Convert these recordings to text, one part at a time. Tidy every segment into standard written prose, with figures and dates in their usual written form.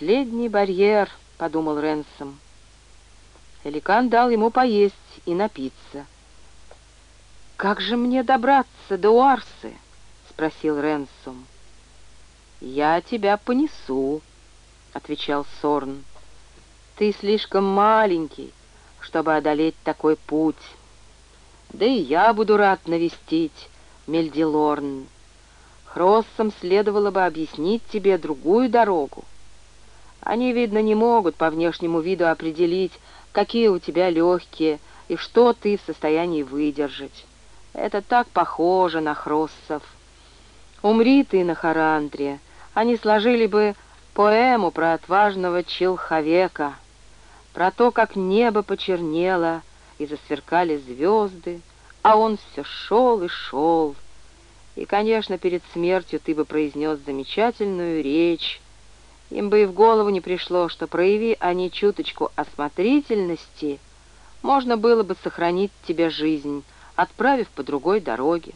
последний барьер», — подумал Ренсом. Эликан дал ему поесть и напиться. «Как же мне добраться до Уарсы?» — спросил Ренсом. «Я тебя понесу», — отвечал Сорн. «Ты слишком маленький, чтобы одолеть такой путь. Да и я буду рад навестить Мельдилорн. Хроссам следовало бы объяснить тебе другую дорогу. Они, видно, не могут по внешнему виду определить, какие у тебя легкие и что ты в состоянии выдержать. Это так похоже на Хроссов. Умри ты на Харантре, они сложили бы поэму про отважного Чилховека, про то, как небо почернело и засверкали звезды, а он все шел и шел. И, конечно, перед смертью ты бы произнес замечательную речь. Им бы и в голову не пришло, что, прояви они чуточку осмотрительности, можно было бы сохранить тебе жизнь, отправив по другой дороге.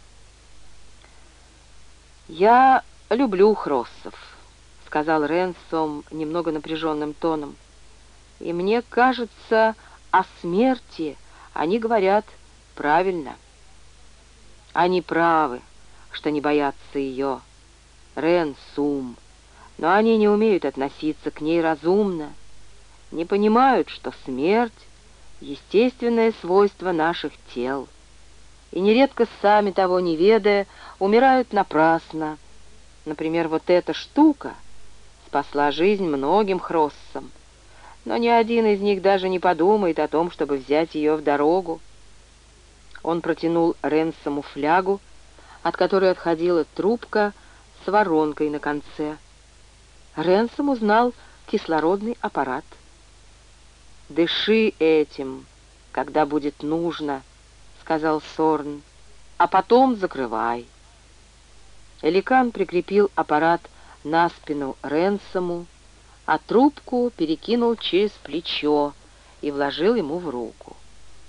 «Я люблю Хроссов», — сказал Ренсом немного напряженным тоном. «И мне кажется, о смерти они говорят правильно. Они правы, что не боятся ее, Ренсум, но они не умеют относиться к ней разумно, не понимают, что смерть — естественное свойство наших тел, и нередко сами того не ведая умирают напрасно. Например, вот эта штука спасла жизнь многим Хроссам, но ни один из них даже не подумает о том, чтобы взять ее в дорогу». Он протянул Ренсому флягу, от которой отходила трубка с воронкой на конце. Ренсом узнал кислородный аппарат. «Дыши этим, когда будет нужно», — сказал Сорн, — «а потом закрывай». Эликан прикрепил аппарат на спину Ренсому, а трубку перекинул через плечо и вложил ему в руку.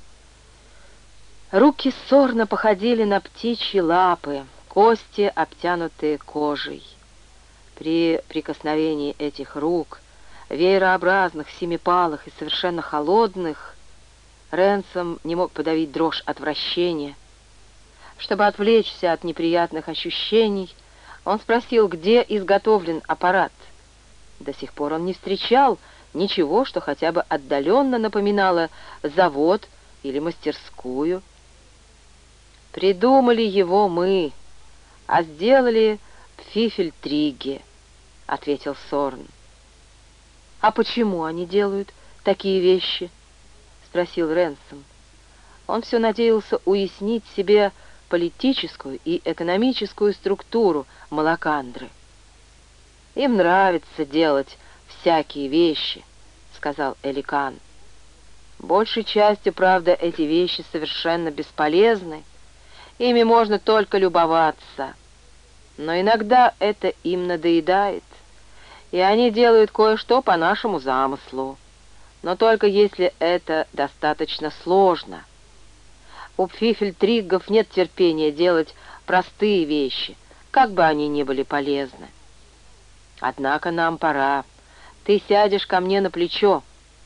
Руки Сорна походили на птичьи лапы, кости, обтянутые кожей. При прикосновении этих рук, веерообразных, семипалых и совершенно холодных, Ренсом не мог подавить дрожь отвращения. Чтобы отвлечься от неприятных ощущений, он спросил, где изготовлен аппарат. До сих пор он не встречал ничего, что хотя бы отдаленно напоминало завод или мастерскую. «Придумали его мы, а сделали в Фифельтриге», — ответил Сорн. «А почему они делают такие вещи?» — спросил Ренсом. Он все надеялся уяснить себе политическую и экономическую структуру Малакандры. «Им нравится делать всякие вещи», — сказал Эликан. «Большей частью, правда, эти вещи совершенно бесполезны, ими можно только любоваться. Но иногда это им надоедает, и они делают кое-что по нашему замыслу, но только если это достаточно сложно. У Пфифельтриггов нет терпения делать простые вещи, как бы они ни были полезны. Однако нам пора. Ты сядешь ко мне на плечо».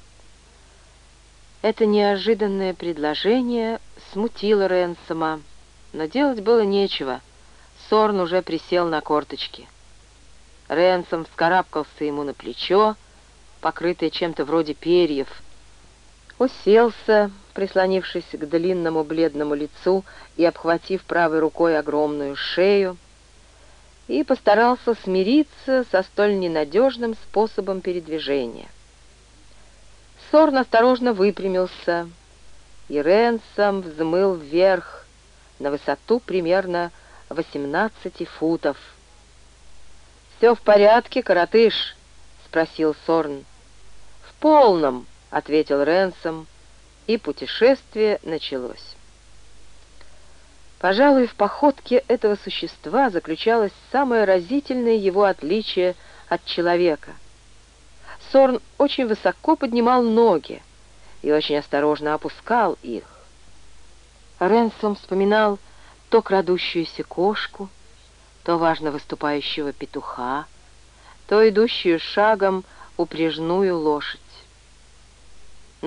Это неожиданное предложение смутило Ренсома, но делать было нечего. Сорн уже присел на корточки. Ренсом вскарабкался ему на плечо, покрытое чем-то вроде перьев, уселся, прислонившись к длинному бледному лицу и обхватив правой рукой огромную шею, и постарался смириться со столь ненадежным способом передвижения. Сорн осторожно выпрямился, и Ренсом взмыл вверх на высоту примерно 18 футов. «Все в порядке, коротыш?» — спросил Сорн. «В полном», — ответил Ренсом, и путешествие началось. Пожалуй, в походке этого существа заключалось самое разительное его отличие от человека. Сорн очень высоко поднимал ноги и очень осторожно опускал их. Ренсом вспоминал то крадущуюся кошку, то важно выступающего петуха, то идущую шагом упряжную лошадь.